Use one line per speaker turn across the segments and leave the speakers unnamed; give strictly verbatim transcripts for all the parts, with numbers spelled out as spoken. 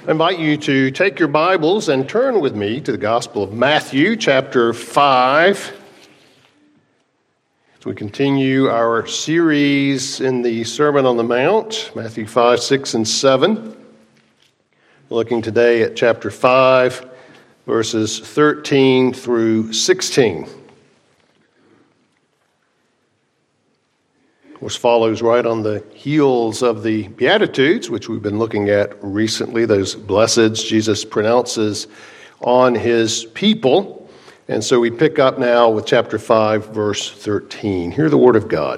I invite you to take your Bibles and turn with me to the Gospel of Matthew, chapter five. As we continue our series in the Sermon on the Mount, Matthew five, six, and seven. We're looking today at chapter five, verses thirteen through sixteen. Of course, follows right on the heels of the Beatitudes, which we've been looking at recently, those blesseds Jesus pronounces on his people. And so we pick up now with chapter five, verse thirteen. Hear the word of God.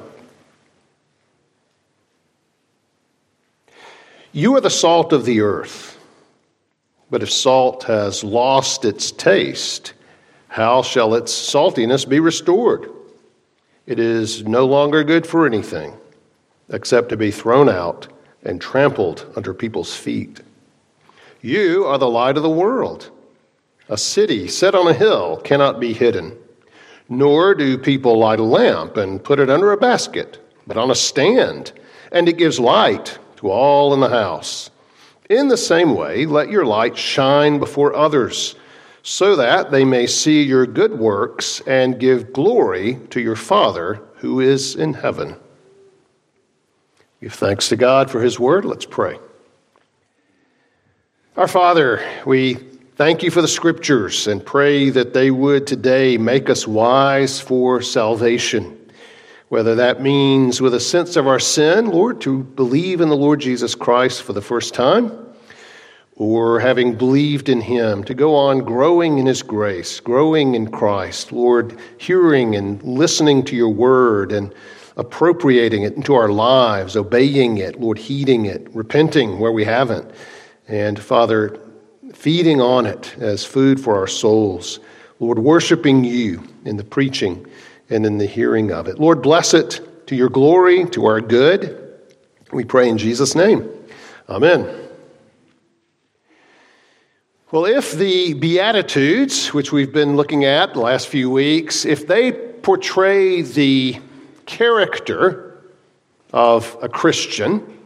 You are the salt of the earth, but if salt has lost its taste, how shall its saltiness be restored? It is no longer good for anything except to be thrown out and trampled under people's feet. You are the light of the world. A city set on a hill cannot be hidden, nor do people light a lamp and put it under a basket, but on a stand, and it gives light to all in the house. In the same way, let your light shine before others, so that they may see your good works and give glory to your Father who is in heaven. Give thanks to God for his word. Let's pray. Our Father, we thank you for the scriptures and pray that they would today make us wise for salvation. Whether that means with a sense of our sin, Lord, to believe in the Lord Jesus Christ for the first time, or having believed in him, to go on growing in his grace, growing in Christ, Lord, hearing and listening to your word and appropriating it into our lives, obeying it, Lord, heeding it, repenting where we haven't, and Father, feeding on it as food for our souls, Lord, worshiping you in the preaching and in the hearing of it. Lord, bless it to your glory, to our good. We pray in Jesus' name. Amen. Well, if the Beatitudes, which we've been looking at the last few weeks, if they portray the character of a Christian,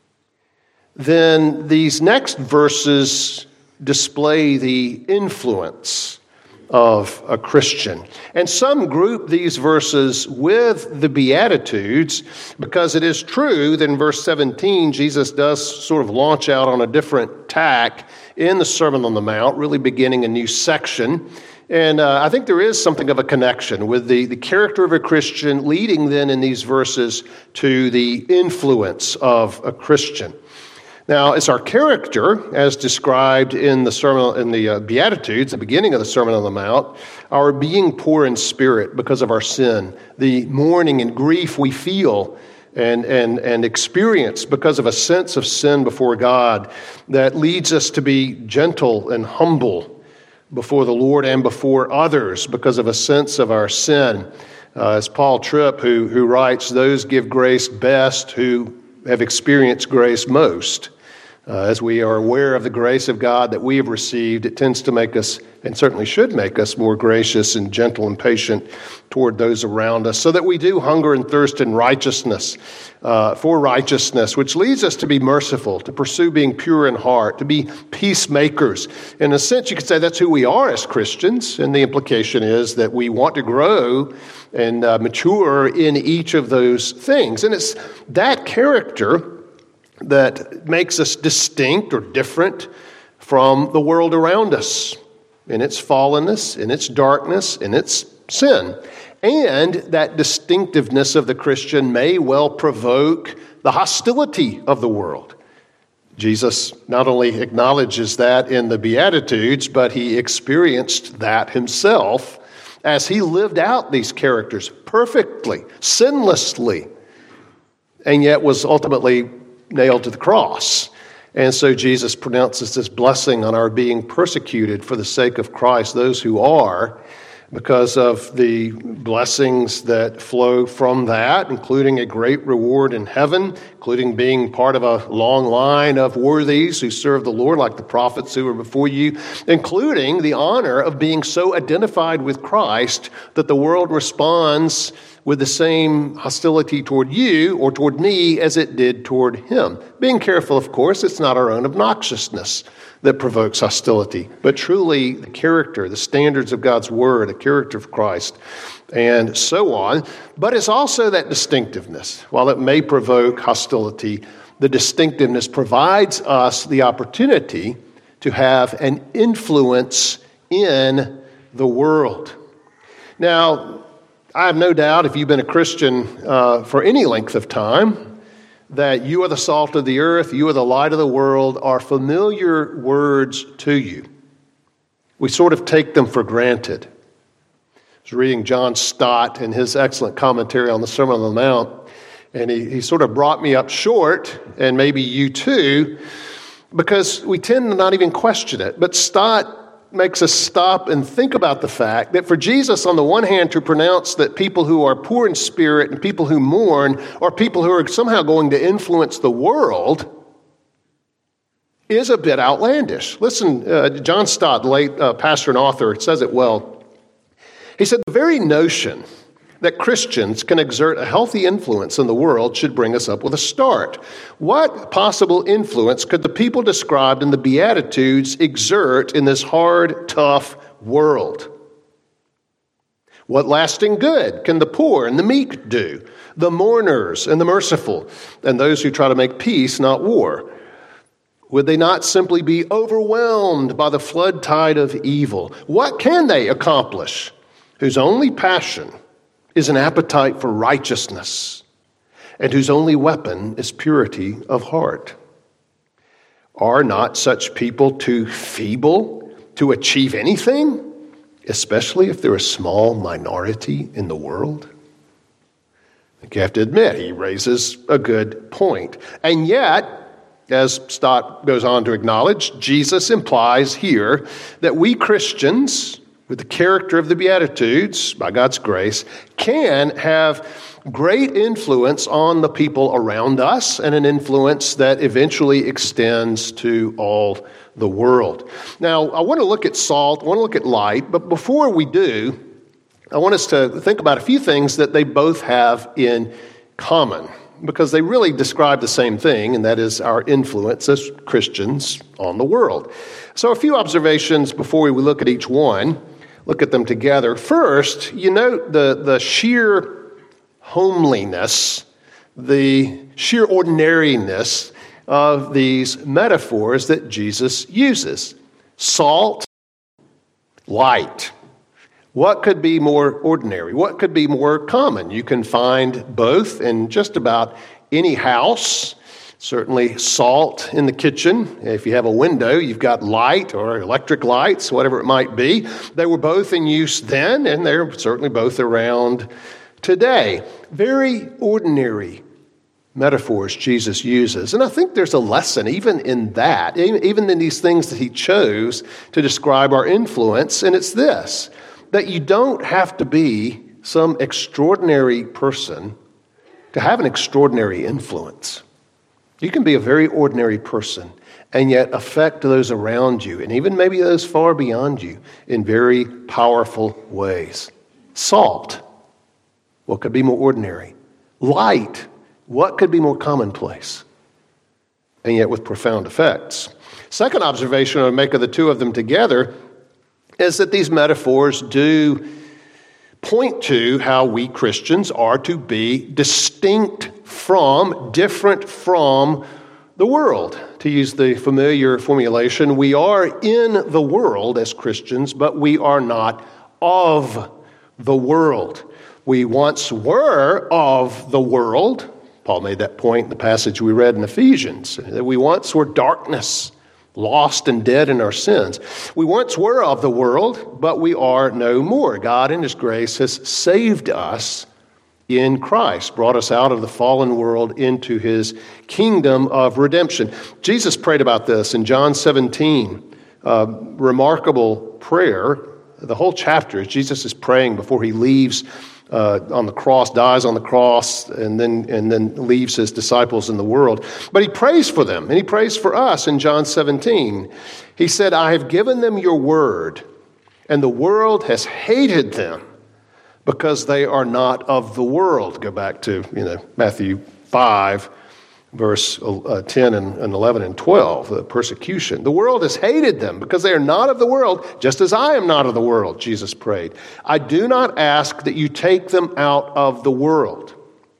then these next verses display the influence of a Christian. And some group these verses with the Beatitudes because it is true that in verse seventeen, Jesus does sort of launch out on a different tack in the Sermon on the Mount, really beginning a new section. And uh, I think there is something of a connection with the, the character of a Christian leading then in these verses to the influence of a Christian. Now, it's our character, as described in the sermon, in the uh, Beatitudes, the beginning of the Sermon on the Mount, our being poor in spirit because of our sin, the mourning and grief we feel and, and, and experience because of a sense of sin before God that leads us to be gentle and humble before the Lord and before others because of a sense of our sin. Uh, as Paul Tripp, who, who writes, those give grace best who have experienced grace most. Uh, as we are aware of the grace of God that we have received, it tends to make us, and certainly should make us, more gracious and gentle and patient toward those around us, so that we do hunger and thirst in righteousness, uh, for righteousness, which leads us to be merciful, to pursue being pure in heart, to be peacemakers. In a sense, you could say that's who we are as Christians, and the implication is that we want to grow and uh, mature in each of those things. And it's that character that makes us distinct or different from the world around us in its fallenness, in its darkness, in its sin. And that distinctiveness of the Christian may well provoke the hostility of the world. Jesus not only acknowledges that in the Beatitudes, but he experienced that himself as he lived out these characters perfectly, sinlessly, and yet was ultimately nailed to the cross. And so Jesus pronounces this blessing on our being persecuted for the sake of Christ, those who are, because of the blessings that flow from that, including a great reward in heaven, including being part of a long line of worthies who serve the Lord, like the prophets who were before you, including the honor of being so identified with Christ that the world responds with the same hostility toward you or toward me as it did toward him. Being careful, of course, it's not our own obnoxiousness that provokes hostility, but truly the character, the standards of God's word, the character of Christ, and so on. But it's also that distinctiveness. While it may provoke hostility, the distinctiveness provides us the opportunity to have an influence in the world. Now, I have no doubt if you've been a Christian uh, for any length of time, that you are the salt of the earth, you are the light of the world, are familiar words to you. We sort of take them for granted. I was reading John Stott in his excellent commentary on the Sermon on the Mount, and he, he sort of brought me up short, and maybe you too, because we tend to not even question it. But Stott makes us stop and think about the fact that for Jesus, on the one hand, to pronounce that people who are poor in spirit and people who mourn are people who are somehow going to influence the world is a bit outlandish. Listen, uh, John Stott, the late uh, pastor and author, says it well. He said, the very notion that Christians can exert a healthy influence in the world should bring us up with a start. What possible influence could the people described in the Beatitudes exert in this hard, tough world? What lasting good can the poor and the meek do, the mourners and the merciful, and those who try to make peace, not war? Would they not simply be overwhelmed by the flood tide of evil? What can they accomplish whose only passion is an appetite for righteousness, and whose only weapon is purity of heart? Are not such people too feeble to achieve anything, especially if they're a small minority in the world? I think you have to admit, he raises a good point. And yet, as Stott goes on to acknowledge, Jesus implies here that we Christians, with the character of the Beatitudes, by God's grace, can have great influence on the people around us and an influence that eventually extends to all the world. Now, I want to look at salt, I want to look at light, but before we do, I want us to think about a few things that they both have in common, because they really describe the same thing, and that is our influence as Christians on the world. So a few observations before we look at each one. Look at them together. First, you note the, the sheer homeliness, the sheer ordinariness of these metaphors that Jesus uses. Salt, light. What could be more ordinary? What could be more common? You can find both in just about any house. Certainly salt in the kitchen. If you have a window, you've got light or electric lights, whatever it might be. They were both in use then, and they're certainly both around today. Very ordinary metaphors Jesus uses. And I think there's a lesson even in that, even in these things that he chose to describe our influence, and it's this, that you don't have to be some extraordinary person to have an extraordinary influence. You can be a very ordinary person and yet affect those around you and even maybe those far beyond you in very powerful ways. Salt, what could be more ordinary? Light, what could be more commonplace? And yet with profound effects. Second observation I would make of the two of them together is that these metaphors do point to how we Christians are to be distinct from, different from the world. To use the familiar formulation, we are in the world as Christians, but we are not of the world. We once were of the world. Paul made that point in the passage we read in Ephesians, that we once were darkness, lost and dead in our sins. We once were of the world, but we are no more. God in his grace has saved us in Christ, brought us out of the fallen world into his kingdom of redemption. Jesus prayed about this in John seventeen, a remarkable prayer. The whole chapter is Jesus is praying before he leaves uh, on the cross, dies on the cross, and then and then leaves his disciples in the world. But he prays for them, and he prays for us in John seventeen. He said, I have given them your word, and the world has hated them, because they are not of the world. Go back to, you know, Matthew five, verse ten and eleven and twelve, the persecution. The world has hated them because they are not of the world, just as I am not of the world, Jesus prayed. I do not ask that you take them out of the world,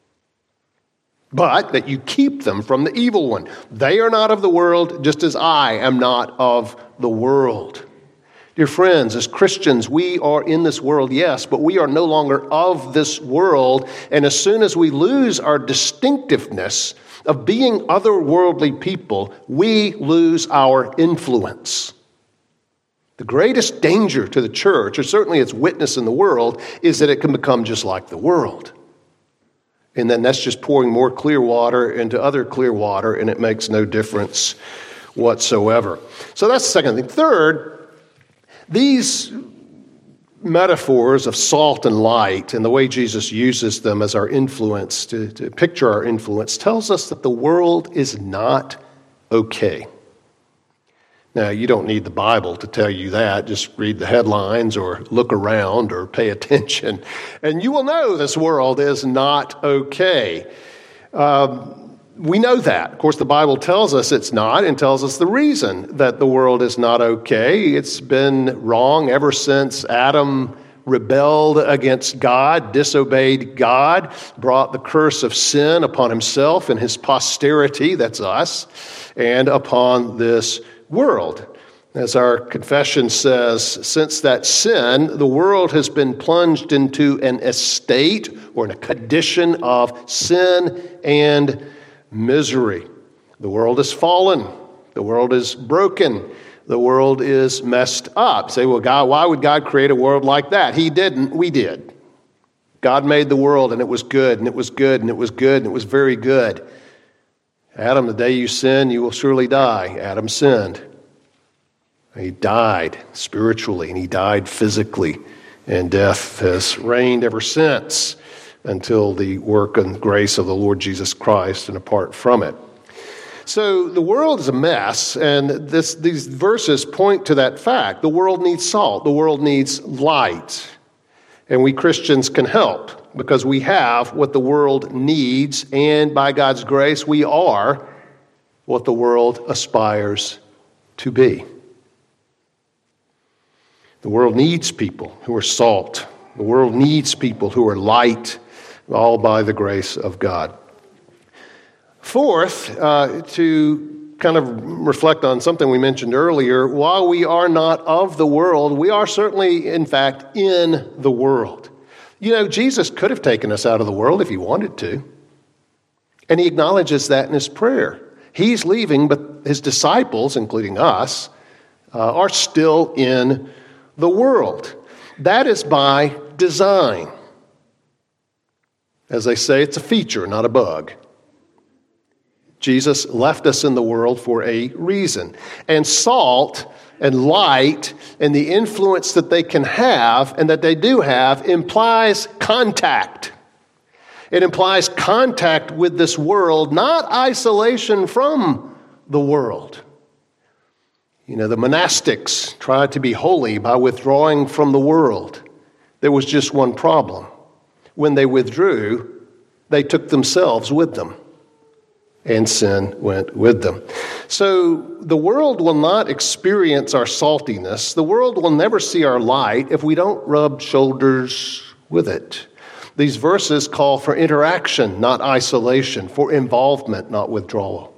but that you keep them from the evil one. They are not of the world, just as I am not of the world. Dear friends, as Christians, we are in this world, yes, but we are no longer of this world. And as soon as we lose our distinctiveness of being otherworldly people, we lose our influence. The greatest danger to the church, or certainly its witness in the world, is that it can become just like the world. And then that's just pouring more clear water into other clear water, and it makes no difference whatsoever. So that's the second thing. Third, these metaphors of salt and light and the way Jesus uses them as our influence, to, to picture our influence, tells us that the world is not okay. Now, you don't need the Bible to tell you that. Just read the headlines or look around or pay attention, and you will know this world is not okay. Um, we know that. Of course, the Bible tells us it's not, and tells us the reason that the world is not okay. It's been wrong ever since Adam rebelled against God, disobeyed God, brought the curse of sin upon himself and his posterity, that's us, and upon this world. As our confession says, since that sin, the world has been plunged into an estate or in a condition of sin and misery. The world is fallen. The world is broken. The world is messed up. Say, well, God, why would God create a world like that? He didn't. We did. God made the world, and it was good, and it was good, and it was good, and it was very good. Adam, the day you sin, you will surely die. Adam sinned. He died spiritually, and he died physically, and death has reigned ever since until the work and grace of the Lord Jesus Christ and apart from it. So the world is a mess, and this, these verses point to that fact. The world needs salt. The world needs light. And we Christians can help because we have what the world needs, and by God's grace, we are what the world aspires to be. The world needs people who are salt. The world needs people who are light, all by the grace of God. Fourth, uh, to kind of reflect on something we mentioned earlier, while we are not of the world, we are certainly, in fact, in the world. You know, Jesus could have taken us out of the world if he wanted to. And he acknowledges that in his prayer. He's leaving, but his disciples, including us, uh, are still in the world. That is by design. As they say, it's a feature, not a bug. Jesus left us in the world for a reason. And salt and light and the influence that they can have and that they do have implies contact. It implies contact with this world, not isolation from the world. You know, the monastics tried to be holy by withdrawing from the world. There was just one problem. When they withdrew, they took themselves with them, and sin went with them. So the world will not experience our saltiness. The world will never see our light if we don't rub shoulders with it. These verses call for interaction, not isolation, for involvement, not withdrawal.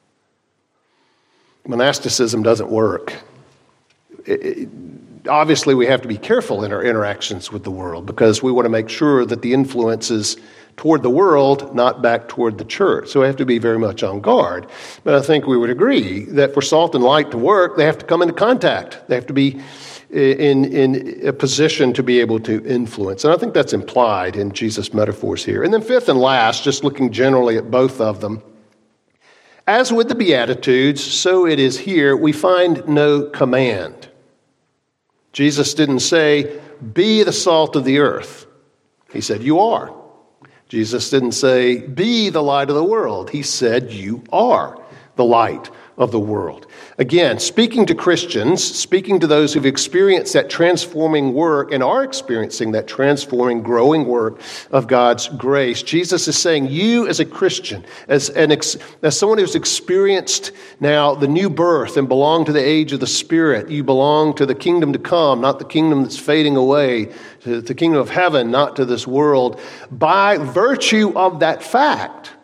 Monasticism doesn't work. It, it, obviously, we have to be careful in our interactions with the world because we want to make sure that the influence is toward the world, not back toward the church. So we have to be very much on guard. But I think we would agree that for salt and light to work, they have to come into contact. They have to be in, in a position to be able to influence. And I think that's implied in Jesus' metaphors here. And then fifth and last, just looking generally at both of them, as with the Beatitudes, so it is here, we find no command. Jesus didn't say, be the salt of the earth. He said, you are. Jesus didn't say, be the light of the world. He said, you are the light of the world. Again, speaking to Christians, speaking to those who've experienced that transforming work and are experiencing that transforming, growing work of God's grace, Jesus is saying, you as a Christian, as an ex- as someone who's experienced now the new birth and belong to the age of the Spirit, you belong to the kingdom to come, not the kingdom that's fading away, to the kingdom of heaven, not to this world. By virtue of that fact,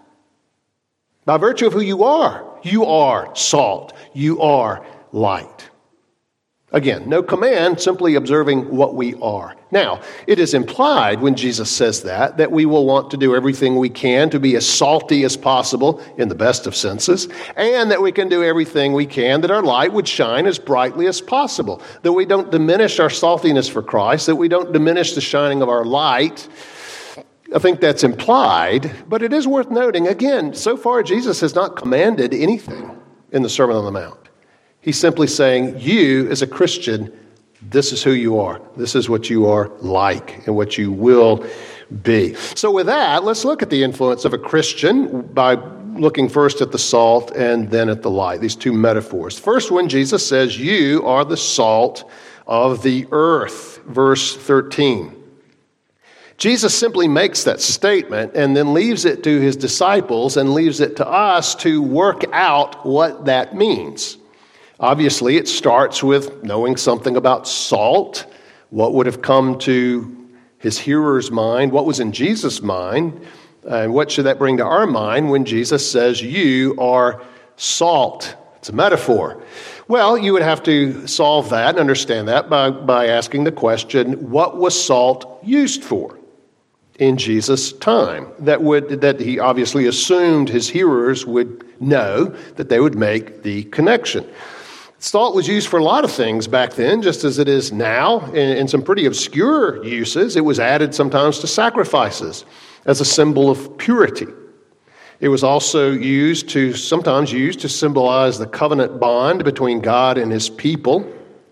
by virtue of who you are, you are salt. You are light. Again, no command, simply observing what we are. Now, it is implied when Jesus says that, that we will want to do everything we can to be as salty as possible in the best of senses, and that we can do everything we can that our light would shine as brightly as possible, that we don't diminish our saltiness for Christ, that we don't diminish the shining of our light. I think that's implied, but it is worth noting, again, so far Jesus has not commanded anything in the Sermon on the Mount. He's simply saying, you as a Christian, this is who you are. This is what you are like and what you will be. So with that, let's look at the influence of a Christian by looking first at the salt and then at the light, these two metaphors. First one, Jesus says, you are the salt of the earth, verse thirteen. Jesus simply makes that statement and then leaves it to his disciples and leaves it to us to work out what that means. Obviously, it starts with knowing something about salt, what would have come to his hearer's mind, what was in Jesus' mind, and what should that bring to our mind when Jesus says, you are salt. It's a metaphor. Well, you would have to solve that and understand that by, by asking the question, what was salt used for in Jesus' time? That would that he obviously assumed his hearers would know, that they would make the connection. Salt was used for a lot of things back then, just as it is now, in, in some pretty obscure uses. It was added sometimes to sacrifices as a symbol of purity. It was also used to, sometimes used to symbolize the covenant bond between God and his people.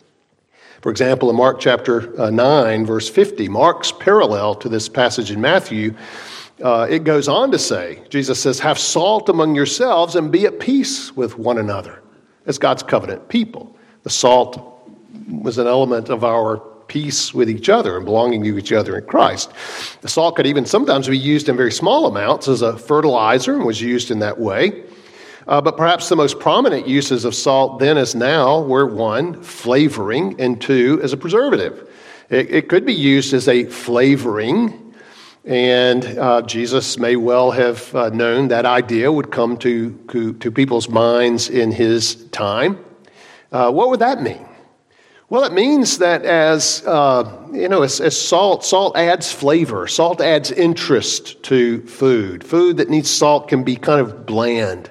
For example, in Mark chapter nine, verse fifty, Mark's parallel to this passage in Matthew, uh, it goes on to say, Jesus says, have salt among yourselves and be at peace with one another. As God's covenant people. The salt was an element of our peace with each other and belonging to each other in Christ. The salt could even sometimes be used in very small amounts as a fertilizer and was used in that way. Uh, but perhaps the most prominent uses of salt then as now were, one, flavoring, and two, as a preservative. It, it could be used as a flavoring, and uh, Jesus may well have uh, known that idea would come to, to, to people's minds in his time. Uh, what would that mean? Well, it means that as, uh, you know, as, as salt, salt adds flavor. Salt adds interest to food. Food that needs salt can be kind of bland.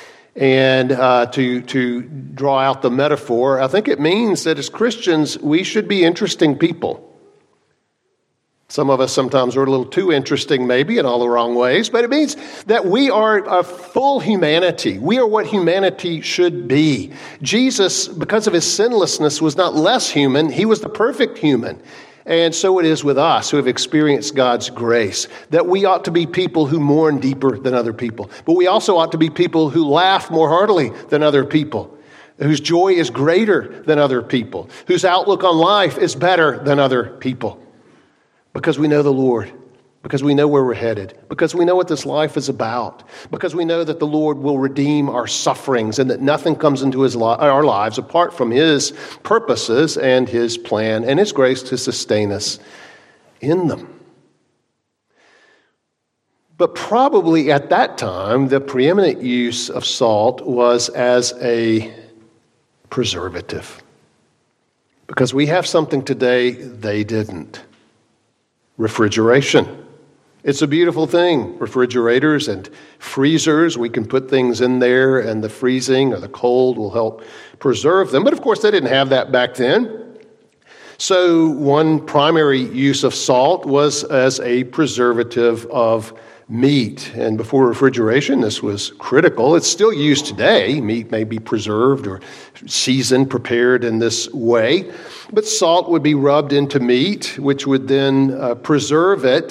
And uh, to, to draw out the metaphor, I think it means that as Christians, we should be interesting people. Some of us sometimes are a little too interesting, maybe, in all the wrong ways, but it means that we are a full humanity. We are what humanity should be. Jesus, because of his sinlessness, was not less human. He was the perfect human. And so it is with us who have experienced God's grace, that we ought to be people who mourn deeper than other people. But we also ought to be people who laugh more heartily than other people, whose joy is greater than other people, whose outlook on life is better than other people. Because we know the Lord, because we know where we're headed, because we know what this life is about, because we know that the Lord will redeem our sufferings and that nothing comes into his li- our lives apart from his purposes and his plan and his grace to sustain us in them. But probably at that time, the preeminent use of salt was as a preservative. Because we have something today they didn't. Refrigeration. It's a beautiful thing. Refrigerators and freezers, we can put things in there and the freezing or the cold will help preserve them. But of course, they didn't have that back then. So one primary use of salt was as a preservative of meat. And before refrigeration, this was critical. It's still used today. Meat may be preserved or seasoned, prepared in this way. But salt would be rubbed into meat, which would then uh, preserve it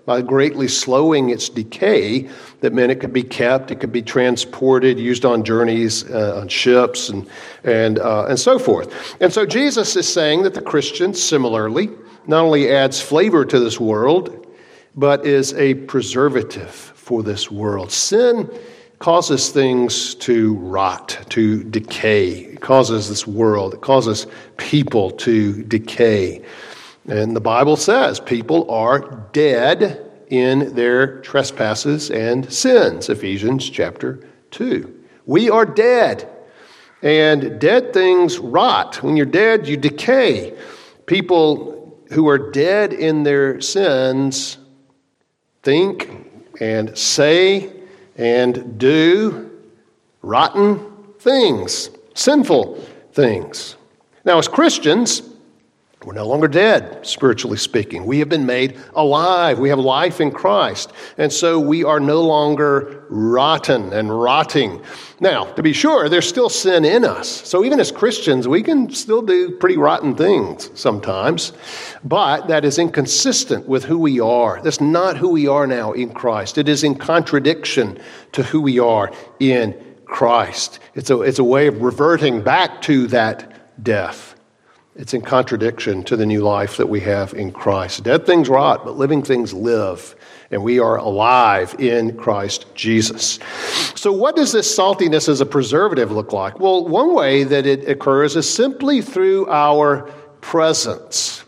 by greatly slowing its decay that meant it could be kept, it could be transported, used on journeys, uh, on ships, and and uh, and so forth. And so Jesus is saying that the Christian, similarly, not only adds flavor to this world, but is a preservative for this world. Sin causes things to rot, to decay. It causes this world, it causes people to decay. And the Bible says people are dead in their trespasses and sins, Ephesians chapter two. We are dead, and dead things rot. When you're dead, you decay. People who are dead in their sins think and say and do rotten things, sinful things. Now, as Christians, we're no longer dead, spiritually speaking. We have been made alive. We have life in Christ. And so we are no longer rotten and rotting. Now, to be sure, there's still sin in us. So even as Christians, we can still do pretty rotten things sometimes. But that is inconsistent with who we are. That's not who we are now in Christ. It is in contradiction to who we are in Christ. It's a, it's a way of reverting back to that death. It's in contradiction to the new life that we have in Christ. Dead things rot, but living things live. And we are alive in Christ Jesus. So what does this saltiness as a preservative look like? Well, one way that it occurs is simply through our presence.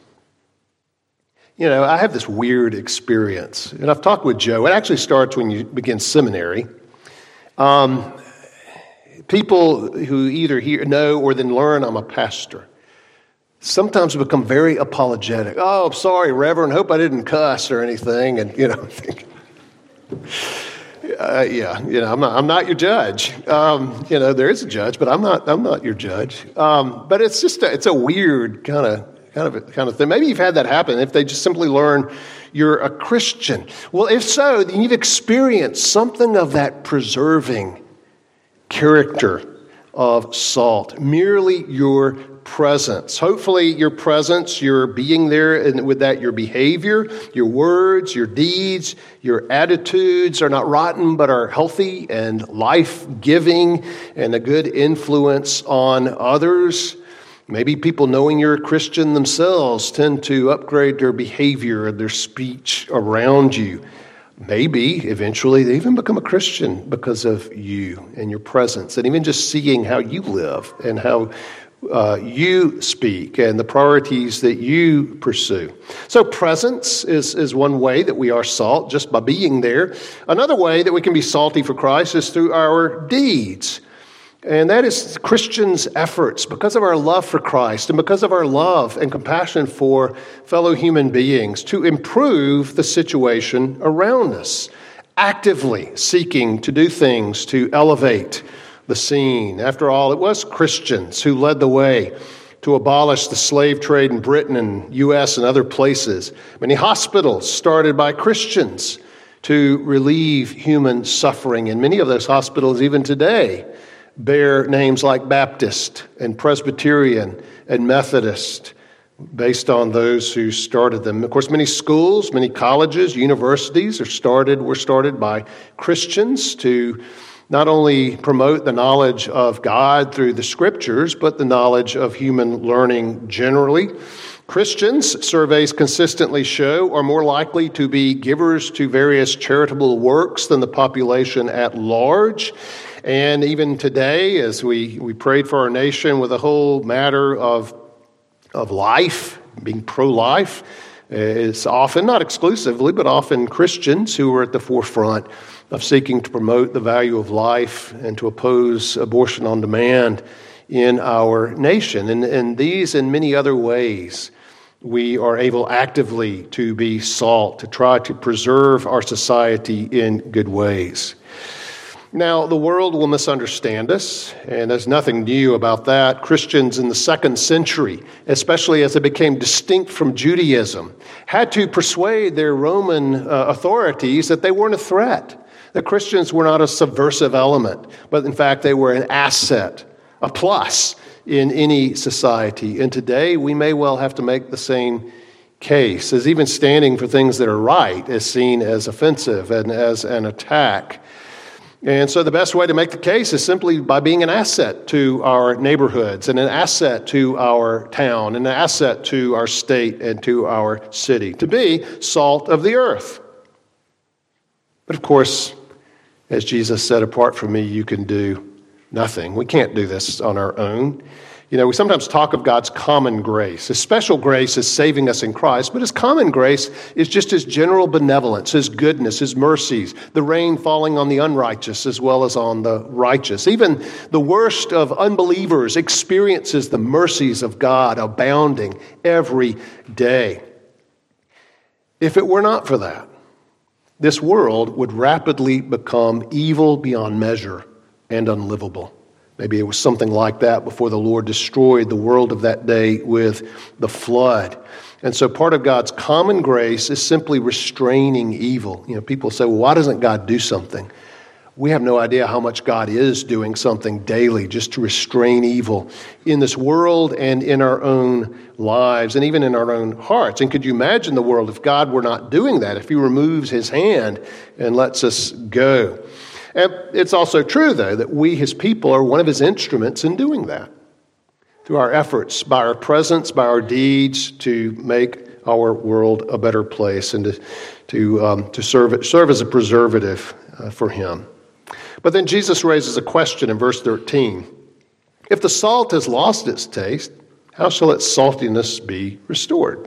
You know, I have this weird experience. And I've talked with Joe. It actually starts when you begin seminary. Um, people who either hear, know or then learn I'm a pastor sometimes become very apologetic. Oh, I'm sorry, Reverend. Hope I didn't cuss or anything. And, you know, uh, yeah, you know, I'm not, I'm not your judge. Um, you know, there is a judge, but I'm not, I'm not your judge. Um, but it's just, a, it's a weird kind of, kind of, kind of thing. Maybe you've had that happen if they just simply learn you're a Christian. Well, if so, then you've experienced something of that preserving character of salt. Merely your presence. Hopefully your presence, your being there, and with that your behavior, your words, your deeds, your attitudes are not rotten but are healthy and life-giving and a good influence on others. Maybe people knowing you're a Christian themselves tend to upgrade their behavior and their speech around you. Maybe eventually they even become a Christian because of you and your presence, and even just seeing how you live and how uh, you speak and the priorities that you pursue. So presence is, is one way that we are salt, just by being there. Another way that we can be salty for Christ is through our deeds. And that is Christians' efforts because of our love for Christ and because of our love and compassion for fellow human beings to improve the situation around us, actively seeking to do things to elevate the scene. After all, it was Christians who led the way to abolish the slave trade in Britain and U S and other places. Many hospitals started by Christians to relieve human suffering, and many of those hospitals even today bear names like Baptist and Presbyterian and Methodist based on those who started them. Of course, many schools, many colleges, universities are started were started by Christians to not only promote the knowledge of God through the Scriptures, but the knowledge of human learning generally. Christians, surveys consistently show, are more likely to be givers to various charitable works than the population at large. And even today, as we, we prayed for our nation with the whole matter of, of life, being pro-life, it's often, not exclusively, but often Christians who are at the forefront of seeking to promote the value of life and to oppose abortion on demand in our nation. And, and these and many other ways, we are able actively to be salt, to try to preserve our society in good ways. Now, the world will misunderstand us, and there's nothing new about that. Christians in the second century, especially as they became distinct from Judaism, had to persuade their Roman uh, authorities that they weren't a threat, that Christians were not a subversive element, but in fact they were an asset, a plus in any society. And today we may well have to make the same case, as even standing for things that are right is seen as offensive and as an attack. And so the best way to make the case is simply by being an asset to our neighborhoods and an asset to our town and an asset to our state and to our city, to be salt of the earth. But of course, as Jesus said, apart from me, you can do nothing. We can't do this on our own. You know, we sometimes talk of God's common grace. His special grace is saving us in Christ, but his common grace is just his general benevolence, his goodness, his mercies, the rain falling on the unrighteous as well as on the righteous. Even the worst of unbelievers experiences the mercies of God abounding every day. If it were not for that, this world would rapidly become evil beyond measure and unlivable. Maybe it was something like that before the Lord destroyed the world of that day with the flood. And so part of God's common grace is simply restraining evil. You know, people say, well, why doesn't God do something? We have no idea how much God is doing something daily just to restrain evil in this world and in our own lives and even in our own hearts. And could you imagine the world if God were not doing that, if he removes his hand and lets us go? And it's also true, though, that we, his people, are one of his instruments in doing that. Through our efforts, by our presence, by our deeds, to make our world a better place and to to, um, to serve, serve as a preservative uh, for him. But then Jesus raises a question in verse thirteen. If the salt has lost its taste, how shall its saltiness be restored?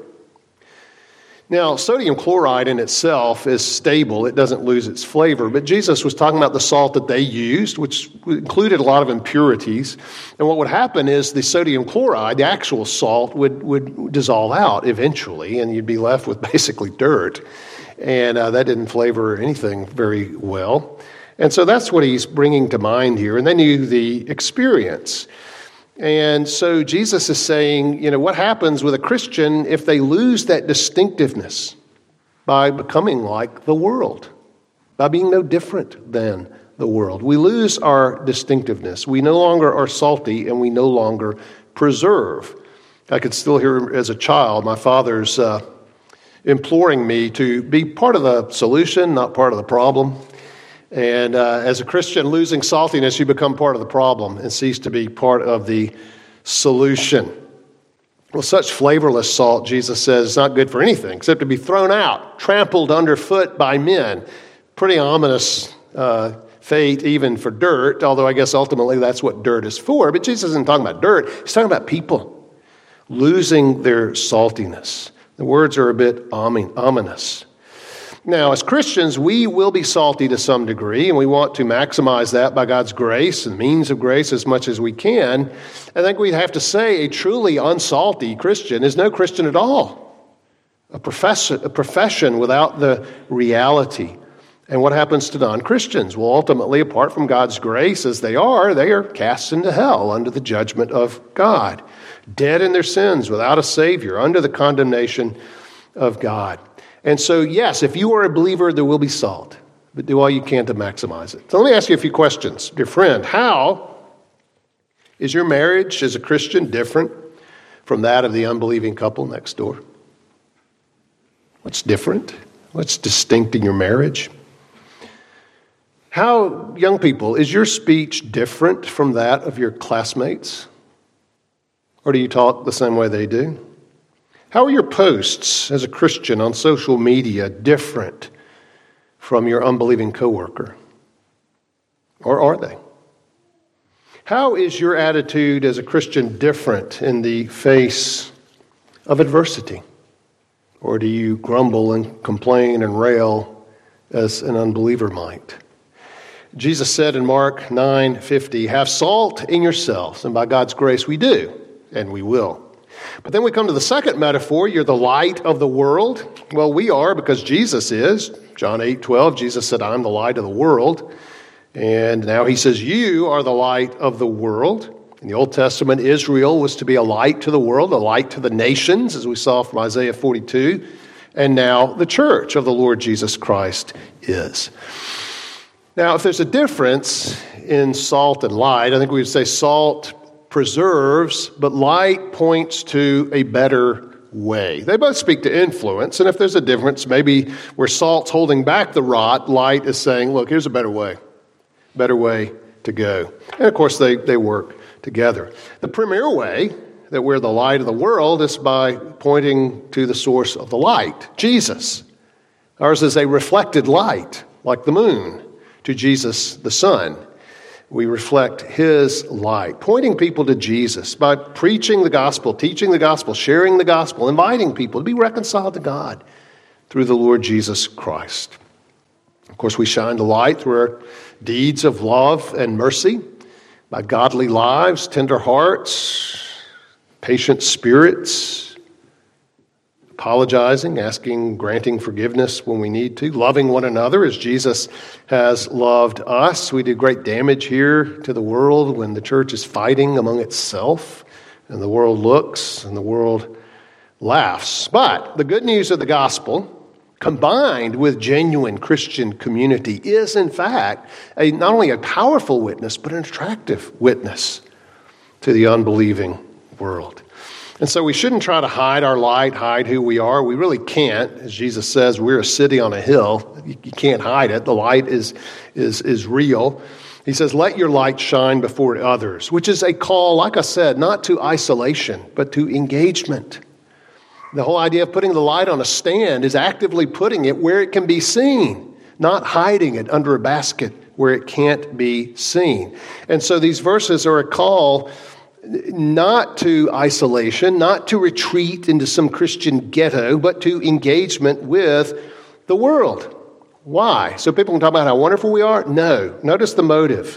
Now, sodium chloride in itself is stable. It doesn't lose its flavor. But Jesus was talking about the salt that they used, which included a lot of impurities. And what would happen is the sodium chloride, the actual salt, would, would dissolve out eventually, and you'd be left with basically dirt. And uh, that didn't flavor anything very well. And so that's what he's bringing to mind here. And they knew the experience. And so Jesus is saying, you know, what happens with a Christian if they lose that distinctiveness by becoming like the world, by being no different than the world? We lose our distinctiveness. We no longer are salty and we no longer preserve. I could still hear as a child my father's uh, imploring me to be part of the solution, not part of the problem. And uh, as a Christian, losing saltiness, you become part of the problem and cease to be part of the solution. Well, such flavorless salt, Jesus says, is not good for anything except to be thrown out, trampled underfoot by men. Pretty ominous uh, fate even for dirt, although I guess ultimately that's what dirt is for. But Jesus isn't talking about dirt. He's talking about people losing their saltiness. The words are a bit ominous. Now, as Christians, we will be salty to some degree, and we want to maximize that by God's grace and means of grace as much as we can. I think we'd have to say a truly unsalty Christian is no Christian at all. A profession, a profession without the reality. And what happens to non-Christians? Well, ultimately, apart from God's grace as they are, they are cast into hell under the judgment of God. Dead in their sins, without a Savior, under the condemnation of God. And so, yes, if you are a believer, there will be salt, but do all you can to maximize it. So let me ask you a few questions. Dear friend, how is your marriage as a Christian different from that of the unbelieving couple next door? What's different? What's distinct in your marriage? How, young people, is your speech different from that of your classmates? Or do you talk the same way they do? How are your posts as a Christian on social media different from your unbelieving coworker? Or are they? How is your attitude as a Christian different in the face of adversity? Or do you grumble and complain and rail as an unbeliever might? Jesus said in Mark nine fifty, have salt in yourselves, and by God's grace we do, and we will. But then we come to the second metaphor, you're the light of the world. Well, we are because Jesus is. John eight twelve, Jesus said, I'm the light of the world. And now he says, you are the light of the world. In the Old Testament, Israel was to be a light to the world, a light to the nations, as we saw from Isaiah forty-two. And now the church of the Lord Jesus Christ is. Now, if there's a difference in salt and light, I think we would say salt preserves, but light points to a better way. They both speak to influence, and if there's a difference, maybe where salt's holding back the rot, light is saying, look, here's a better way, better way to go. And of course, they, they work together. The premier way that we're the light of the world is by pointing to the source of the light, Jesus. Ours is a reflected light, like the moon, to Jesus the sun. We reflect his light, pointing people to Jesus by preaching the gospel, teaching the gospel, sharing the gospel, inviting people to be reconciled to God through the Lord Jesus Christ. Of course, we shine the light through our deeds of love and mercy, by godly lives, tender hearts, patient spirits, apologizing, asking, granting forgiveness when we need to, loving one another as Jesus has loved us. We do great damage here to the world when the church is fighting among itself, and the world looks and the world laughs. But the good news of the gospel, combined with genuine Christian community, is in fact a, not only a powerful witness, but an attractive witness to the unbelieving world. And so we shouldn't try to hide our light, hide who we are. We really can't. As Jesus says, we're a city on a hill. You, you can't hide it. The light is, is, is real. He says, let your light shine before others, which is a call, like I said, not to isolation, but to engagement. The whole idea of putting the light on a stand is actively putting it where it can be seen, not hiding it under a basket where it can't be seen. And so these verses are a call not to isolation, not to retreat into some Christian ghetto, but to engagement with the world. Why? So people can talk about how wonderful we are? No. Notice the motive.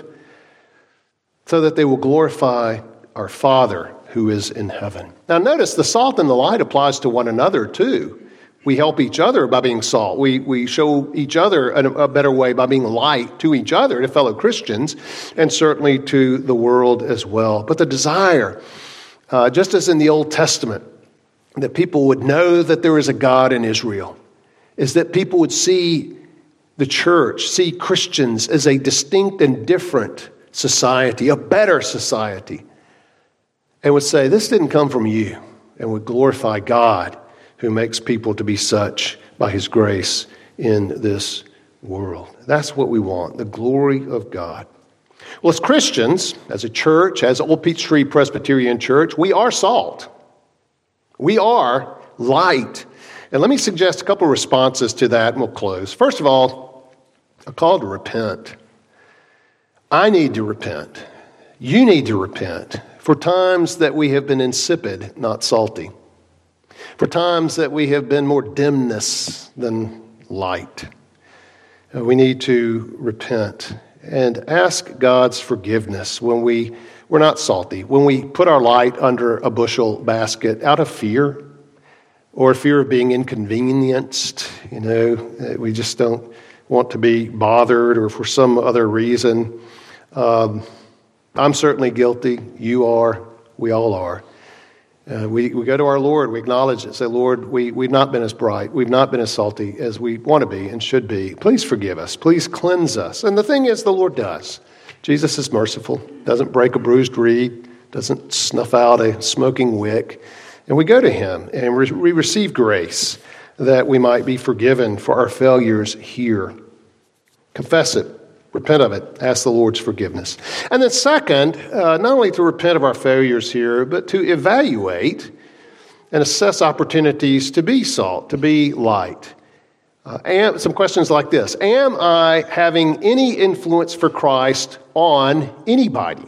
So that they will glorify our Father who is in heaven. Now notice the salt and the light applies to one another too. We help each other by being salt. We we show each other a, a better way by being light to each other, to fellow Christians, and certainly to the world as well. But the desire, uh, just as in the Old Testament, that people would know that there is a God in Israel, is that people would see the church, see Christians as a distinct and different society, a better society, and would say, this didn't come from you, and would glorify God who makes people to be such by his grace in this world. That's what we want, the glory of God. Well, as Christians, as a church, as Old Peachtree Presbyterian Church, we are salt. We are light. And let me suggest a couple of responses to that, and we'll close. First of all, a call to repent. I need to repent. You need to repent for times that we have been insipid, not salty. For times that we have been more dimness than light. We need to repent and ask God's forgiveness when we, we're not salty, when we put our light under a bushel basket out of fear or fear of being inconvenienced. You know, we just don't want to be bothered or for some other reason. Um, I'm certainly guilty. You are. We all are. Uh, we, we go to our Lord, we acknowledge it, say, Lord, we, we've not been as bright, we've not been as salty as we want to be and should be. Please forgive us. Please cleanse us. And the thing is, the Lord does. Jesus is merciful, doesn't break a bruised reed, doesn't snuff out a smoking wick. And we go to him and we receive grace that we might be forgiven for our failures here. Confess it. Repent of it. Ask the Lord's forgiveness. And then second, uh, not only to repent of our failures here, but to evaluate and assess opportunities to be salt, to be light. Uh, and some questions like this. Am I having any influence for Christ on anybody?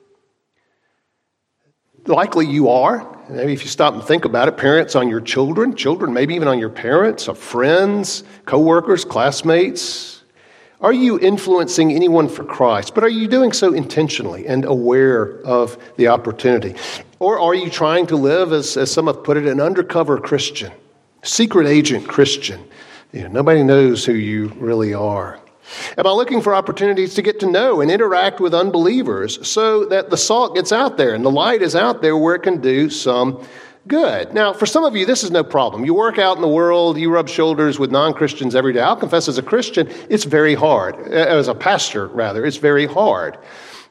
Likely you are. Maybe if you stop and think about it, parents on your children, children maybe even on your parents, or friends, co-workers, classmates. Are you influencing anyone for Christ? But are you doing so intentionally and aware of the opportunity? Or are you trying to live, as, as some have put it, an undercover Christian, secret agent Christian? You know, nobody knows who you really are. Am I looking for opportunities to get to know and interact with unbelievers so that the salt gets out there and the light is out there where it can do some good? Now, for some of you, this is no problem. You work out in the world, you rub shoulders with non-Christians every day. I'll confess, as a Christian, it's very hard. As a pastor, rather, it's very hard.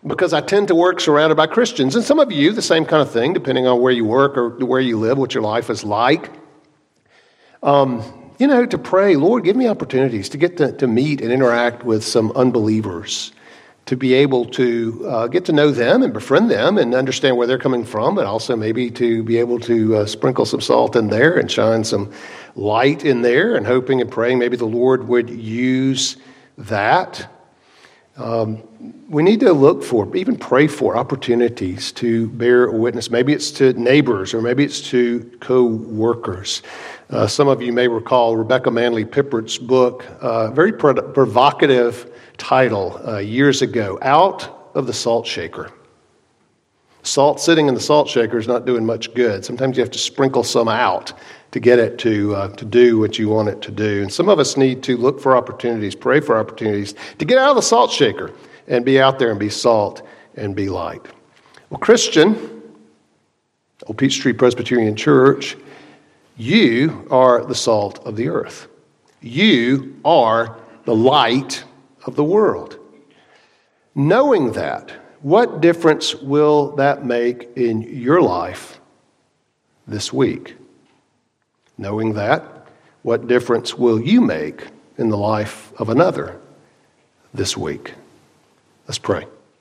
because I tend to work surrounded by Christians. And some of you, the same kind of thing, depending on where you work or where you live, what your life is like. Um, you know, to pray, Lord, give me opportunities to get to, to meet and interact with some unbelievers, to be able to uh, get to know them and befriend them and understand where they're coming from, but also maybe to be able to uh, sprinkle some salt in there and shine some light in there, and hoping and praying maybe the Lord would use that. Um, we need to look for, even pray for opportunities to bear a witness. Maybe it's to neighbors, or maybe it's to co-workers. Uh, some of you may recall Rebecca Manley Pippert's book, uh, very pro- provocative title uh, years ago, Out of the Salt Shaker. Salt sitting in the salt shaker is not doing much good. Sometimes you have to sprinkle some out to get it to uh, to do what you want it to do. And some of us need to look for opportunities, pray for opportunities to get out of the salt shaker and be out there and be salt and be light. Well, Christian, Old Peachtree Presbyterian Church, you are the salt of the earth. You are the light of the world. Knowing that, what difference will that make in your life this week? Knowing that, what difference will you make in the life of another this week? Let's pray.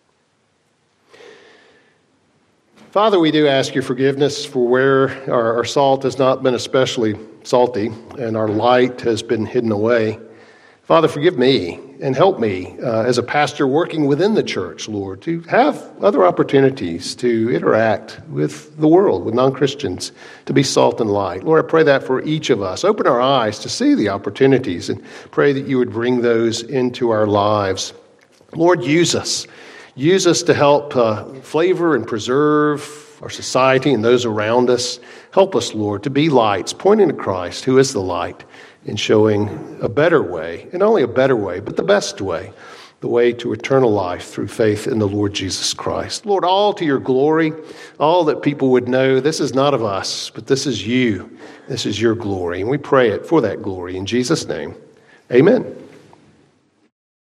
Father, we do ask your forgiveness for where our, our salt has not been especially salty and our light has been hidden away. Father, forgive me and help me uh, as a pastor working within the church, Lord, to have other opportunities to interact with the world, with non-Christians, to be salt and light. Lord, I pray that for each of us. Open our eyes to see the opportunities, and pray that you would bring those into our lives. Lord, use us. Use us to help uh, flavor and preserve our society and those around us. Help us, Lord, to be lights, pointing to Christ, who is the light, and showing a better way, and not only a better way, but the best way, the way to eternal life through faith in the Lord Jesus Christ. Lord, all to your glory, all that people would know, this is not of us, but this is you. This is your glory, and we pray it for that glory. In Jesus' name, amen.